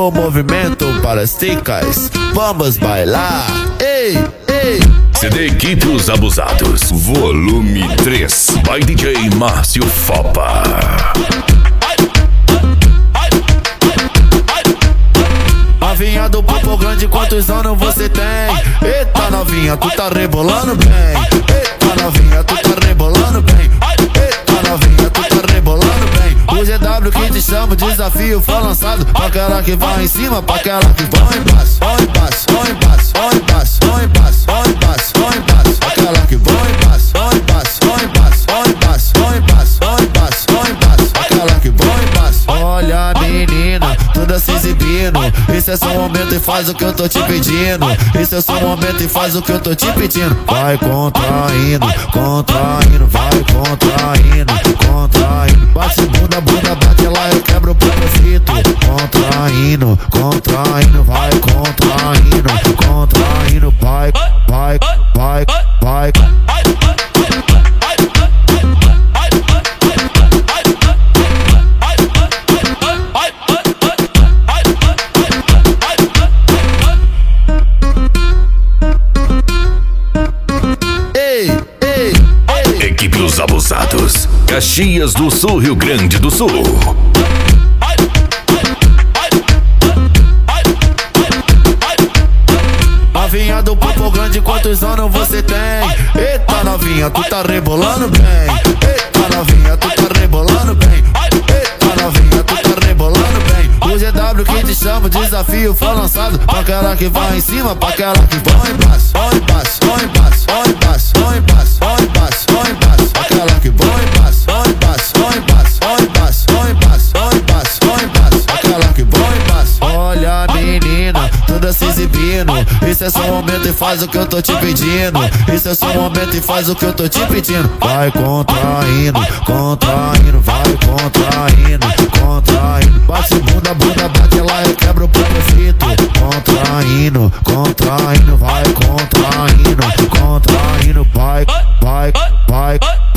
o movimento para as ticas, vamos bailar. Ei, ei. CD Equipe Os Abusados, volume 3, by DJ Márcio Fopa. Novinha do Popo Grande, quantos anos você tem? Eita novinha, tu tá rebolando bem. Eita novinha, tu tá rebolando bem. Eita novinha, tu tá rebolando bem. O GW que te chama, o desafio foi lançado. Pra aquela que vai em cima, pra aquela que vai embaixo. Vai embaixo, vai embaixo, vai embaixo, vai embaixo, vai embaixo, vai embaixo. Aquela que vai embaixo, vai embaixo, vai embaixo, vai embaixo, vai embaixo, vai embaixo, vai embaixo. Aquela que vai embaixo. Olha menina, toda se exibindo. Esse é seu momento e faz o que eu tô te pedindo. Esse é seu momento e faz o que eu tô te pedindo. Vai contraindo, contraindo, vai contraindo, contraindo. Bate bunda, bunda, bate lá, eu quebro o propósito. Contraindo, contraindo, vai contraindo, contraindo, vai, vai, vai, vai. Equipe Os Abusados, Caxias do Sul, Rio Grande do Sul. Novinha do Popo Grande, quantos anos você tem? Eita novinha, tu tá rebolando bem. Eita novinha, tu tá rebolando bem. Eita novinha, tu tá rebolando bem. O GW que te chama, o desafio foi lançado. Pra aquela que vai em cima, pra aquela que vai embaixo. Vai embaixo, vai embaixo, vai embaixo, vai embaixo, vai embaixo, vai embaixo. Aquela que vai embaixo, vai embaixo, vai embaixo, vai embaixo, vai embaixo, vai embaixo, vai embaixo. Aquela que vai embaixo. Olha menina, toda se exibindo. Esse é seu momento e faz o que eu tô te pedindo. Esse é seu momento e faz o que eu tô te pedindo. Vai contraindo, contraindo, vai contraindo, contraindo. Bate bunda, bunda, bate lá, eu quebro o propósito. Contraindo, contraindo, vai contraindo, contraindo, vai, vai, vai.